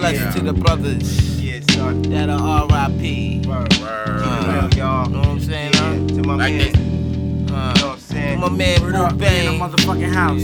blessings to the brothers that are R.I.P. Word. Y'all. Know what I'm saying? To my Like man. this. To my man Word up, Boo in the Bang. motherfucking house.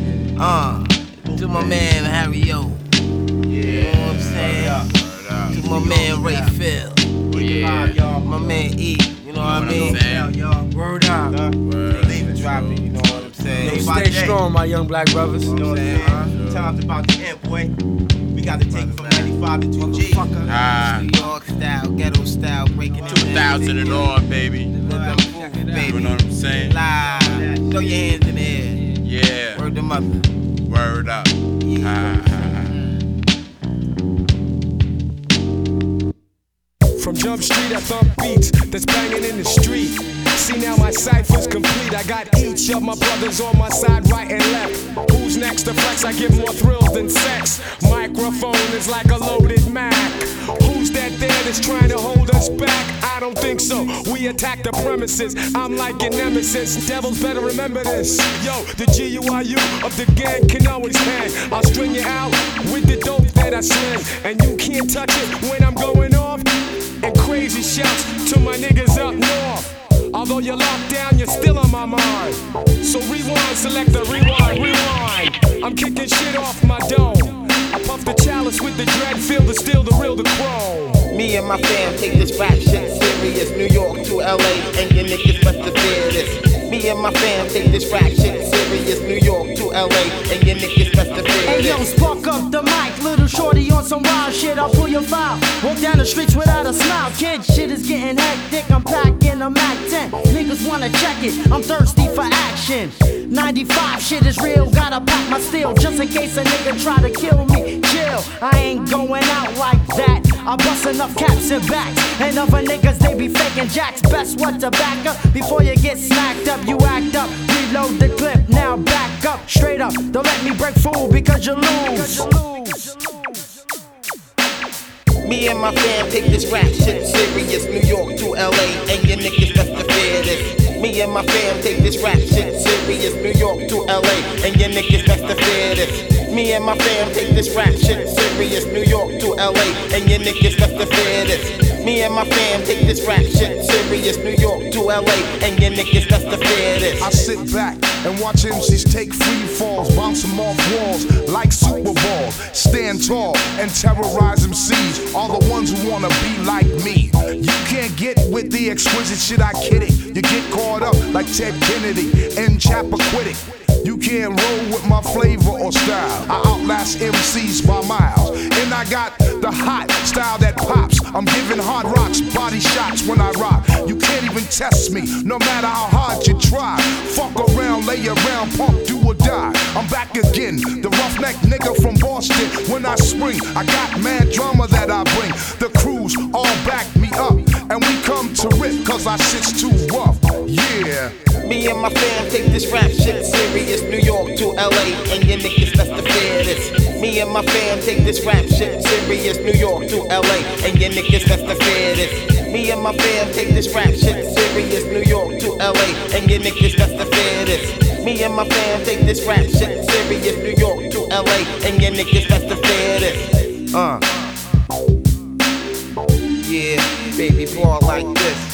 To my man Harry O. You know what I'm saying? To my man Ray Phil. My man E. You know what I mean? Word up. Leave it dropping, you know what I'm saying? Yo, stay strong, my young black brothers. You know what I'm saying? Time's about to end, boy. We got to take it from 95 to 2G. New York style, ghetto style, breaking it 2000 and on, baby. baby. You know what I'm saying? Live. Throw your hands in the air. Yeah. Word them up. Word up. From Jump Street, I thump beats that's banging in the street. See now my cipher's complete. I got each of my brothers on my side, right and left. Who's next to flex? I give more thrills than sex. Microphone is like a loaded Mac. Who's that there that's trying to hold us back? I don't think so. We attack the premises. I'm like your nemesis. Devils better remember this. Yo, the GUIU of the gang can always hang. I'll string you out with the dope that I sling, and you can't touch it when I'm going off. And crazy shouts to my niggas up north. Although you're locked down, you're still on my mind. So rewind, selector, rewind. I'm kicking shit off my dome. I puff the chalice with the dread, feel the steel, the real, the chrome. Me and my fam take this rap shit serious. New York to LA, and your niggas must have fear this. Me and my fam take this rap shit serious. New York to LA, and your niggas must have fear Hey yo, this. spark up the mic, little shorty on some wild shit. I'll pull your file. Walk down the streets without a smile. Kid, shit is getting hectic. I'm packing a Mac 10. Niggas wanna check it. I'm thirsty for action. 95 shit is real. Gotta pack my steel just in case a nigga try to kill me. Chill, I ain't going out like that. I bust enough caps and backs. And other niggas, they be faking jacks. Best what to back up before you get smacked up. You act up, reload the clip, now back up. Straight up, don't let me break fool because you lose. Me and my fam take this rap shit serious. New York to LA, and your niggas must have fear this. Me and my fam take this rap shit serious. New York to LA, and your niggas must have fear this. Me and my fam take this rap shit serious. New York to LA, and your niggas must have fear this. Me and my fam take this rap shit serious. New York to LA, and your niggas must have fear this. I sit back and watch MCs take free falls, bounce them off walls like Super Balls. Stand tall and terrorize MCs, all the ones who wanna be like me. You can't get with the exquisite shit, I kid it. You get caught up like Ted Kennedy and Chappaquiddick. You can't roll with my flavor or style. I outlast MCs by miles. And I got the hot style that pops. I'm giving hard rocks, body shots when I rock. You can't even test me, no matter how hard you try. Fuck around, lay around, pump, do or die. I'm back again, the roughneck nigga from Boston. When I spring, I got mad drama that I bring. The crews all back me up, and we come to rip, cause our shit's too rough. Yeah. Me and my fam take this rap shit serious. New York to LA, and your niggas must have fear this. Me and my fam take this rap shit serious. New York to LA, and your niggas must have fear this. Me and my fam take this rap shit serious. New York to LA, and your niggas must have fear this. Me and my fam take this rap shit serious. New York to LA, and your niggas must have fear this. Yeah, baby, ball like this.